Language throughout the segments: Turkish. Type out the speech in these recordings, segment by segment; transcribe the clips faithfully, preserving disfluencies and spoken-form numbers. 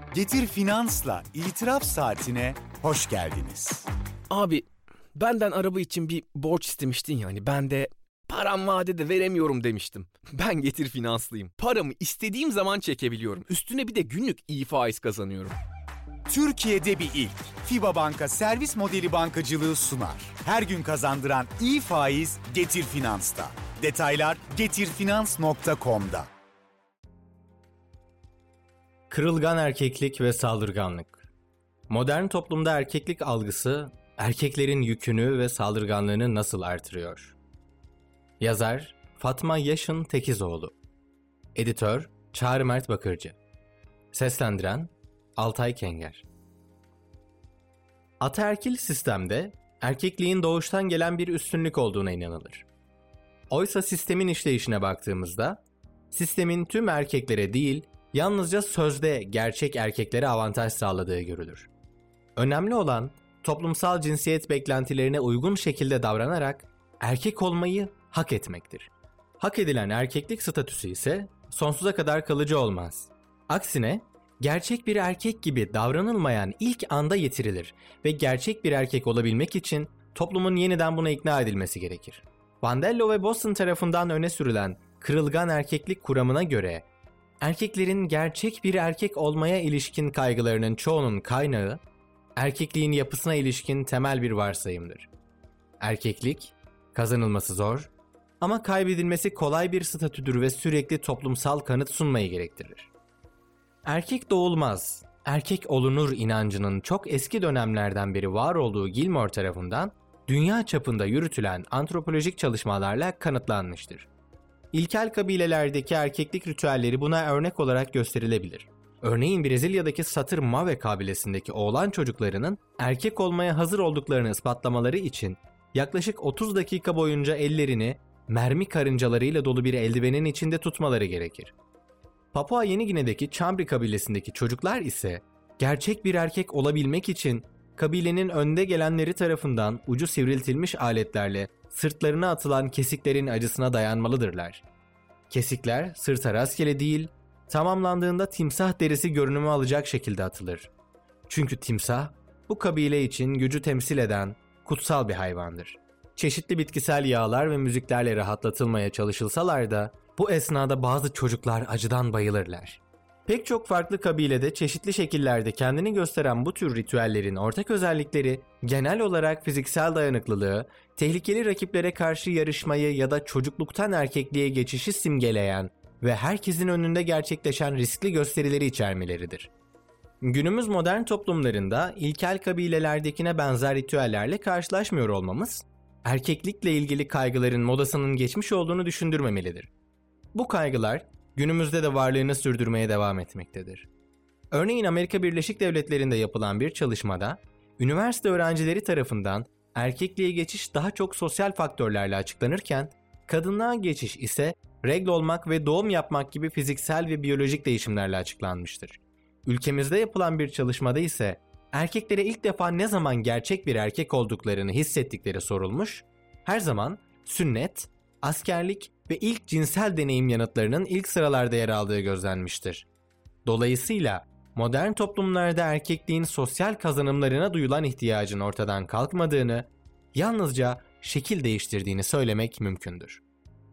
Getir Finans'la İtiraf Saatine hoş geldiniz. Abi benden araba için bir borç istemiştin ya, hani ben de param vadede veremiyorum demiştim. Ben Getir Finanslıyım. Paramı istediğim zaman çekebiliyorum. Üstüne bir de günlük iyi faiz kazanıyorum. Türkiye'de bir ilk. FİBA Banka servis modeli bankacılığı sunar. Her gün kazandıran iyi faiz Getir Finans'ta. Detaylar getirfinans nokta com'da. Kırılgan erkeklik ve saldırganlık. Modern toplumda erkeklik algısı, erkeklerin yükünü ve saldırganlığını nasıl artırıyor? Yazar Fatma Yaşın Tekizoğlu. Editör Çağrı Mert Bakırcı. Seslendiren Altay Kenger. Ataerkil sistemde erkekliğin doğuştan gelen bir üstünlük olduğuna inanılır. Oysa sistemin işleyişine baktığımızda, sistemin tüm erkeklere değil, yalnızca sözde gerçek erkeklere avantaj sağladığı görülür. Önemli olan, toplumsal cinsiyet beklentilerine uygun şekilde davranarak erkek olmayı hak etmektir. Hak edilen erkeklik statüsü ise sonsuza kadar kalıcı olmaz. Aksine, gerçek bir erkek gibi davranılmayan ilk anda yitirilir ve gerçek bir erkek olabilmek için toplumun yeniden buna ikna edilmesi gerekir. Bandello ve Boston tarafından öne sürülen kırılgan erkeklik kuramına göre, erkeklerin gerçek bir erkek olmaya ilişkin kaygılarının çoğunun kaynağı, erkekliğin yapısına ilişkin temel bir varsayımdır. Erkeklik, kazanılması zor ama kaybedilmesi kolay bir statüdür ve sürekli toplumsal kanıt sunmayı gerektirir. Erkek doğulmaz, erkek olunur inancının çok eski dönemlerden beri var olduğu Gilmore tarafından dünya çapında yürütülen antropolojik çalışmalarla kanıtlanmıştır. İlkel kabilelerdeki erkeklik ritüelleri buna örnek olarak gösterilebilir. Örneğin Brezilya'daki Satır Mave kabilesindeki oğlan çocuklarının erkek olmaya hazır olduklarını ispatlamaları için yaklaşık otuz dakika boyunca ellerini mermi karıncalarıyla dolu bir eldivenin içinde tutmaları gerekir. Papua Yeni Gine'deki Chambri kabilesindeki çocuklar ise gerçek bir erkek olabilmek için kabilenin önde gelenleri tarafından ucu sivriltilmiş aletlerle sırtlarına atılan kesiklerin acısına dayanmalıdırlar. Kesikler sırta rastgele değil, tamamlandığında timsah derisi görünümü alacak şekilde atılır. Çünkü timsah, bu kabile için gücü temsil eden kutsal bir hayvandır. Çeşitli bitkisel yağlar ve müziklerle rahatlatılmaya çalışılsalar da bu esnada bazı çocuklar acıdan bayılırlar. Pek çok farklı kabilede çeşitli şekillerde kendini gösteren bu tür ritüellerin ortak özellikleri genel olarak fiziksel dayanıklılığı, tehlikeli rakiplere karşı yarışmayı ya da çocukluktan erkekliğe geçişi simgeleyen ve herkesin önünde gerçekleşen riskli gösterileri içermeleridir. Günümüz modern toplumlarında ilkel kabilelerdekine benzer ritüellerle karşılaşmıyor olmamız, erkeklikle ilgili kaygıların modasının geçmiş olduğunu düşündürmemelidir. Bu kaygılar günümüzde de varlığını sürdürmeye devam etmektedir. Örneğin Amerika Birleşik Devletleri'nde yapılan bir çalışmada, üniversite öğrencileri tarafından erkekliğe geçiş daha çok sosyal faktörlerle açıklanırken, kadınlığa geçiş ise regl olmak ve doğum yapmak gibi fiziksel ve biyolojik değişimlerle açıklanmıştır. Ülkemizde yapılan bir çalışmada ise erkeklere ilk defa ne zaman gerçek bir erkek olduklarını hissettikleri sorulmuş, her zaman sünnet, askerlik ve ilk cinsel deneyim yanıtlarının ilk sıralarda yer aldığı gözlenmiştir. Dolayısıyla modern toplumlarda erkekliğin sosyal kazanımlarına duyulan ihtiyacın ortadan kalkmadığını, yalnızca şekil değiştirdiğini söylemek mümkündür.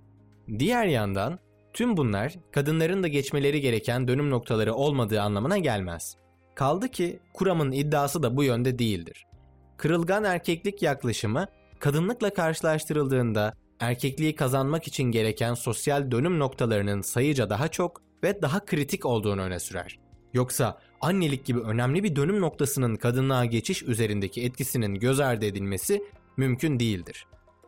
Diğer yandan tüm bunlar kadınların da geçmeleri gereken dönüm noktaları olmadığı anlamına gelmez. Kaldı ki kuramın iddiası da bu yönde değildir. Kırılgan erkeklik yaklaşımı kadınlıkla karşılaştırıldığında erkekliği kazanmak için gereken sosyal dönüm noktalarının sayıca daha çok ve daha kritik olduğunu öne sürer. Yoksa annelik gibi önemli bir dönüm noktasının kadınlığa geçiş üzerindeki etkisinin göz ardı edilmesi mümkün değildir.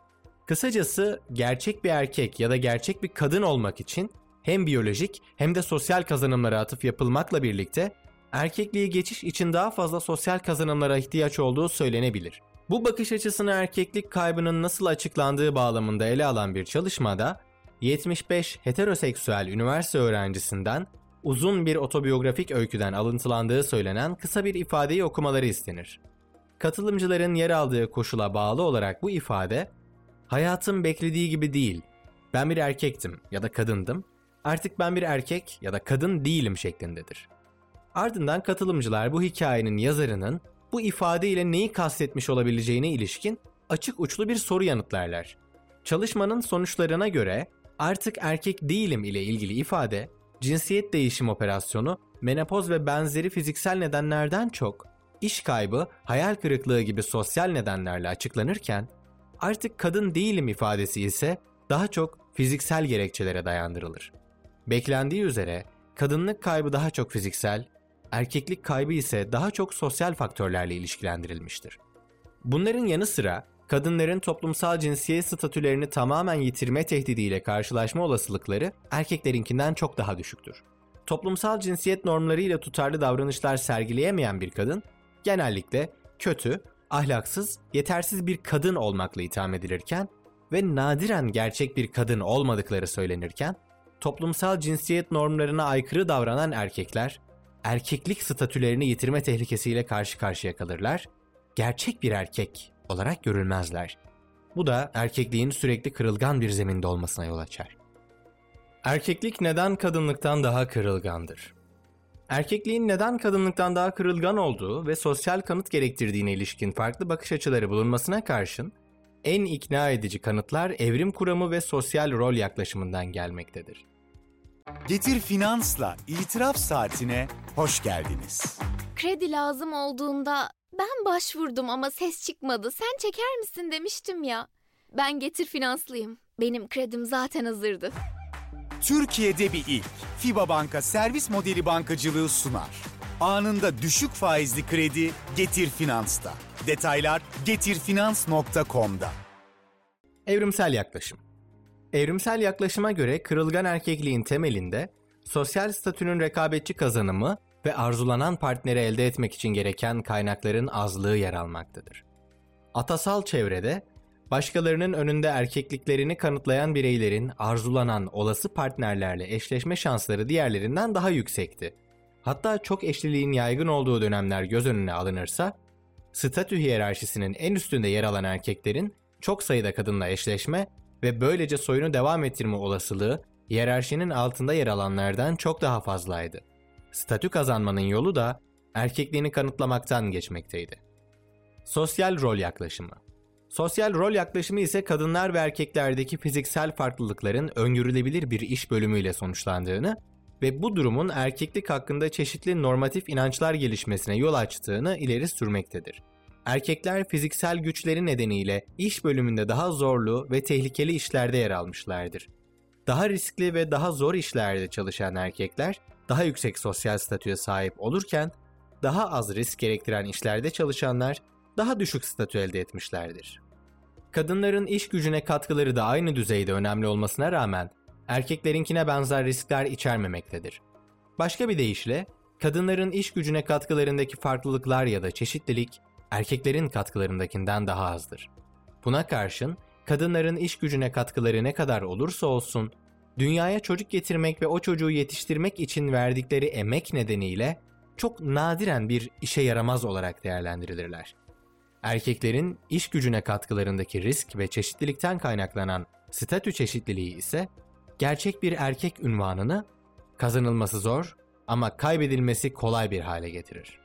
Kısacası gerçek bir erkek ya da gerçek bir kadın olmak için hem biyolojik hem de sosyal kazanımlara atıf yapılmakla birlikte erkekliğe geçiş için daha fazla sosyal kazanımlara ihtiyaç olduğu söylenebilir. Bu bakış açısını erkeklik kaybının nasıl açıklandığı bağlamında ele alan bir çalışmada yetmiş beş heteroseksüel üniversite öğrencisinden uzun bir otobiyografik öyküden alıntılandığı söylenen kısa bir ifadeyi okumaları istenir. Katılımcıların yer aldığı koşula bağlı olarak bu ifade, "Hayatım beklediği gibi değil, ben bir erkektim ya da kadındım, artık ben bir erkek ya da kadın değilim" şeklindedir. Ardından katılımcılar bu hikayenin yazarının bu ifadeyle neyi kastetmiş olabileceğine ilişkin açık uçlu bir soru yanıtlarlar. Çalışmanın sonuçlarına göre artık erkek değilim ile ilgili ifade, cinsiyet değişim operasyonu, menopoz ve benzeri fiziksel nedenlerden çok iş kaybı, hayal kırıklığı gibi sosyal nedenlerle açıklanırken, artık kadın değilim ifadesi ise daha çok fiziksel gerekçelere dayandırılır. Beklendiği üzere kadınlık kaybı daha çok fiziksel, erkeklik kaybı ise daha çok sosyal faktörlerle ilişkilendirilmiştir. Bunların yanı sıra kadınların toplumsal cinsiyet statülerini tamamen yitirme tehdidiyle karşılaşma olasılıkları erkeklerinkinden çok daha düşüktür. Toplumsal cinsiyet normlarıyla tutarlı davranışlar sergileyemeyen bir kadın, genellikle kötü, ahlaksız, yetersiz bir kadın olmakla itham edilirken ve nadiren gerçek bir kadın olmadıkları söylenirken, toplumsal cinsiyet normlarına aykırı davranan erkekler, erkeklik statülerini yitirme tehlikesiyle karşı karşıya kalırlar, gerçek bir erkek olarak görülmezler. Bu da erkekliğin sürekli kırılgan bir zeminde olmasına yol açar. Erkeklik neden kadınlıktan daha kırılgandır? Erkekliğin neden kadınlıktan daha kırılgan olduğu ve sosyal kanıt gerektirdiğine ilişkin farklı bakış açıları bulunmasına karşın, en ikna edici kanıtlar evrim kuramı ve sosyal rol yaklaşımından gelmektedir. Getir Finans'la itiraf saatine hoş geldiniz. Kredi lazım olduğunda ben başvurdum ama ses çıkmadı. Sen çeker misin demiştim ya. Ben Getir Finanslıyım. Benim kredim zaten hazırdı. Türkiye'de bir ilk. FIBA Banka servis modeli bankacılığı sunar. Anında düşük faizli kredi Getir Finans'ta. Detaylar getirfinans nokta com'da. Evrimsel yaklaşım. Evrimsel yaklaşıma göre kırılgan erkekliğin temelinde sosyal statünün rekabetçi kazanımı ve arzulanan partneri elde etmek için gereken kaynakların azlığı yer almaktadır. Atasal çevrede başkalarının önünde erkekliklerini kanıtlayan bireylerin arzulanan olası partnerlerle eşleşme şansları diğerlerinden daha yüksekti. Hatta çok eşliliğin yaygın olduğu dönemler göz önüne alınırsa, statü hiyerarşisinin en üstünde yer alan erkeklerin çok sayıda kadınla eşleşme ve böylece soyunu devam ettirme olasılığı hiyerarşinin altında yer alanlardan çok daha fazlaydı. Statü kazanmanın yolu da erkekliğini kanıtlamaktan geçmekteydi. Sosyal rol yaklaşımı. Sosyal rol yaklaşımı ise kadınlar ve erkeklerdeki fiziksel farklılıkların öngörülebilir bir iş bölümüyle sonuçlandığını ve bu durumun erkeklik hakkında çeşitli normatif inançlar gelişmesine yol açtığını ileri sürmektedir. Erkekler fiziksel güçleri nedeniyle iş bölümünde daha zorlu ve tehlikeli işlerde yer almışlardır. Daha riskli ve daha zor işlerde çalışan erkekler daha yüksek sosyal statüye sahip olurken, daha az risk gerektiren işlerde çalışanlar daha düşük statü elde etmişlerdir. Kadınların iş gücüne katkıları da aynı düzeyde önemli olmasına rağmen erkeklerinkine benzer riskler içermemektedir. Başka bir deyişle, kadınların iş gücüne katkılarındaki farklılıklar ya da çeşitlilik erkeklerin katkılarındakinden daha azdır. Buna karşın kadınların iş gücüne katkıları ne kadar olursa olsun, dünyaya çocuk getirmek ve o çocuğu yetiştirmek için verdikleri emek nedeniyle çok nadiren bir işe yaramaz olarak değerlendirilirler. Erkeklerin iş gücüne katkılarındaki risk ve çeşitlilikten kaynaklanan statü çeşitliliği ise gerçek bir erkek unvanını kazanılması zor ama kaybedilmesi kolay bir hale getirir.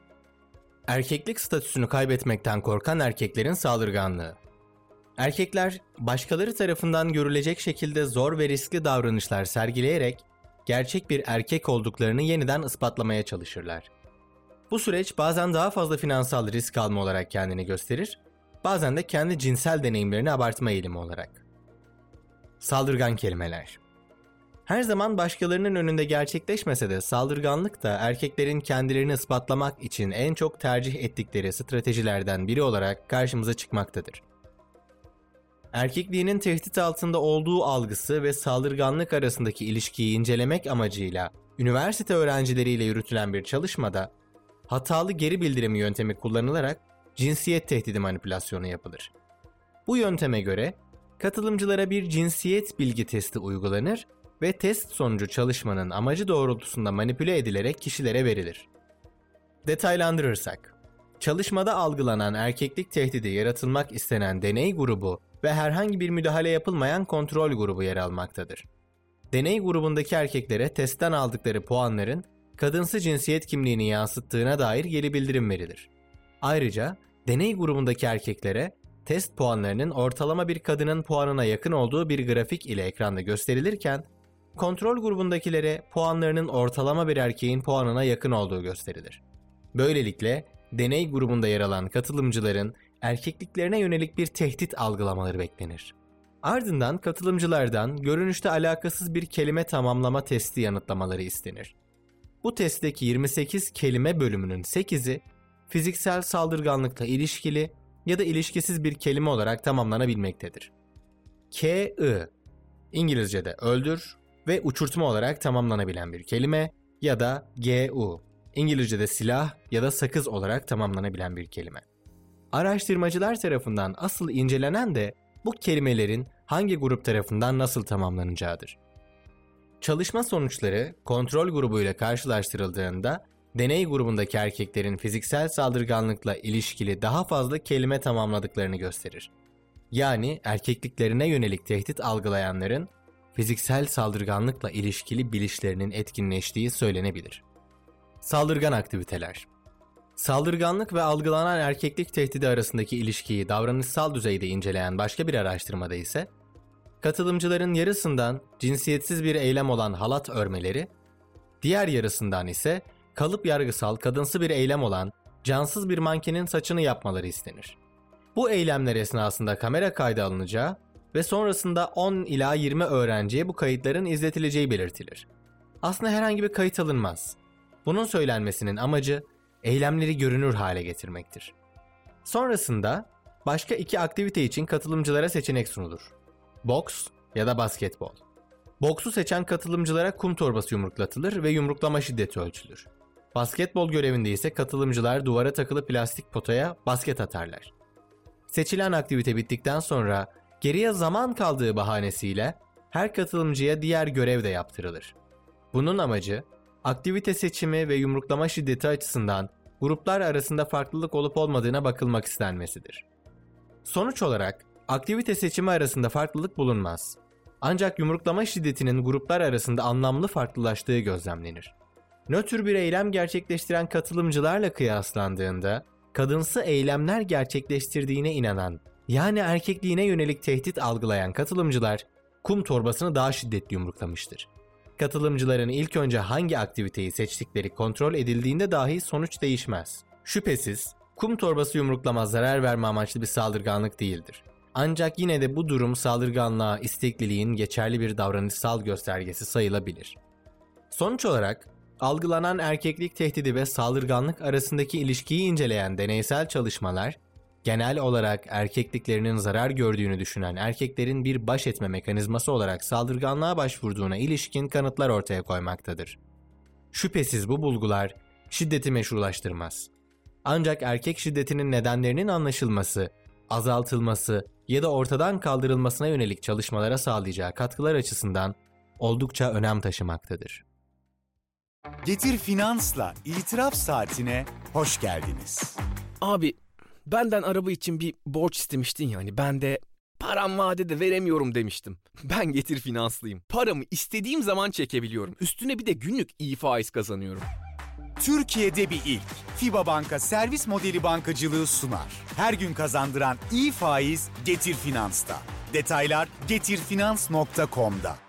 Erkeklik statüsünü kaybetmekten korkan erkeklerin saldırganlığı. Erkekler başkaları tarafından görülecek şekilde zor ve riskli davranışlar sergileyerek gerçek bir erkek olduklarını yeniden ispatlamaya çalışırlar. Bu süreç bazen daha fazla finansal risk alma olarak kendini gösterir, bazen de kendi cinsel deneyimlerini abartma eğilimi olarak. Saldırgan kelimeler. Her zaman başkalarının önünde gerçekleşmese de saldırganlık da erkeklerin kendilerini ispatlamak için en çok tercih ettikleri stratejilerden biri olarak karşımıza çıkmaktadır. Erkekliğinin tehdit altında olduğu algısı ve saldırganlık arasındaki ilişkiyi incelemek amacıyla üniversite öğrencileriyle yürütülen bir çalışmada hatalı geri bildirim yöntemi kullanılarak cinsiyet tehdidi manipülasyonu yapılır. Bu yönteme göre katılımcılara bir cinsiyet bilgi testi uygulanır ve test sonucu çalışmanın amacı doğrultusunda manipüle edilerek kişilere verilir. Detaylandırırsak, çalışmada algılanan erkeklik tehdidi yaratılmak istenen deney grubu ve herhangi bir müdahale yapılmayan kontrol grubu yer almaktadır. Deney grubundaki erkeklere testten aldıkları puanların kadınsı cinsiyet kimliğini yansıttığına dair geri bildirim verilir. Ayrıca deney grubundaki erkeklere test puanlarının ortalama bir kadının puanına yakın olduğu bir grafik ile ekranda gösterilirken, kontrol grubundakilere puanlarının ortalama bir erkeğin puanına yakın olduğu gösterilir. Böylelikle deney grubunda yer alan katılımcıların erkekliklerine yönelik bir tehdit algılamaları beklenir. Ardından katılımcılardan görünüşte alakasız bir kelime tamamlama testi yanıtlamaları istenir. Bu testteki yirmi sekiz kelime bölümünün sekizi fiziksel saldırganlıkla ilişkili ya da ilişkisiz bir kelime olarak tamamlanabilmektedir. K I İngilizce'de öldür ve uçurtma olarak tamamlanabilen bir kelime ya da G U İngilizce'de silah ya da sakız olarak tamamlanabilen bir kelime. Araştırmacılar tarafından asıl incelenen de bu kelimelerin hangi grup tarafından nasıl tamamlanacağıdır. Çalışma sonuçları kontrol grubuyla karşılaştırıldığında deney grubundaki erkeklerin fiziksel saldırganlıkla ilişkili daha fazla kelime tamamladıklarını gösterir. Yani erkekliklerine yönelik tehdit algılayanların fiziksel saldırganlıkla ilişkili bilişlerinin etkinleştiği söylenebilir. Saldırgan aktiviteler. Saldırganlık ve algılanan erkeklik tehdidi arasındaki ilişkiyi davranışsal düzeyde inceleyen başka bir araştırmada ise, katılımcıların yarısından cinsiyetsiz bir eylem olan halat örmeleri, diğer yarısından ise kalıp yargısal kadınsı bir eylem olan cansız bir mankenin saçını yapmaları istenir. Bu eylemler esnasında kamera kaydı alınacağı ve sonrasında on ila yirmi öğrenciye bu kayıtların izletileceği belirtilir. Aslında herhangi bir kayıt alınmaz. Bunun söylenmesinin amacı eylemleri görünür hale getirmektir. Sonrasında başka iki aktivite için katılımcılara seçenek sunulur. Boks ya da basketbol. Boksu seçen katılımcılara kum torbası yumruklatılır ve yumruklama şiddeti ölçülür. Basketbol görevinde ise katılımcılar duvara takılı plastik potaya basket atarlar. Seçilen aktivite bittikten sonra geriye zaman kaldığı bahanesiyle her katılımcıya diğer görev de yaptırılır. Bunun amacı aktivite seçimi ve yumruklama şiddeti açısından gruplar arasında farklılık olup olmadığına bakılmak istenmesidir. Sonuç olarak aktivite seçimi arasında farklılık bulunmaz. Ancak yumruklama şiddetinin gruplar arasında anlamlı farklılaştığı gözlemlenir. Nötr bir eylem gerçekleştiren katılımcılarla kıyaslandığında kadınsı eylemler gerçekleştirdiğine inanan, yani erkekliğine yönelik tehdit algılayan katılımcılar kum torbasını daha şiddetli yumruklamıştır. Katılımcıların ilk önce hangi aktiviteyi seçtikleri kontrol edildiğinde dahi sonuç değişmez. Şüphesiz kum torbası yumruklama zarar verme amaçlı bir saldırganlık değildir. Ancak yine de bu durum saldırganlığa istekliliğin geçerli bir davranışsal göstergesi sayılabilir. Sonuç olarak algılanan erkeklik tehdidi ve saldırganlık arasındaki ilişkiyi inceleyen deneysel çalışmalar, genel olarak erkekliklerinin zarar gördüğünü düşünen erkeklerin bir baş etme mekanizması olarak saldırganlığa başvurduğuna ilişkin kanıtlar ortaya koymaktadır. Şüphesiz bu bulgular şiddeti meşrulaştırmaz. Ancak erkek şiddetinin nedenlerinin anlaşılması, azaltılması ya da ortadan kaldırılmasına yönelik çalışmalara sağlayacağı katkılar açısından oldukça önem taşımaktadır. Getir Finans'la itiraf saatine hoş geldiniz. Abi benden araba için bir borç istemiştin yani ben de param vadede veremiyorum demiştim. Ben Getir Finanslıyım. Paramı istediğim zaman çekebiliyorum. Üstüne bir de günlük iyi faiz kazanıyorum. Türkiye'de bir ilk. FIBA Banka servis modeli bankacılığı sunar. Her gün kazandıran iyi faiz Getir Finans'ta. Detaylar getir finans nokta com'da.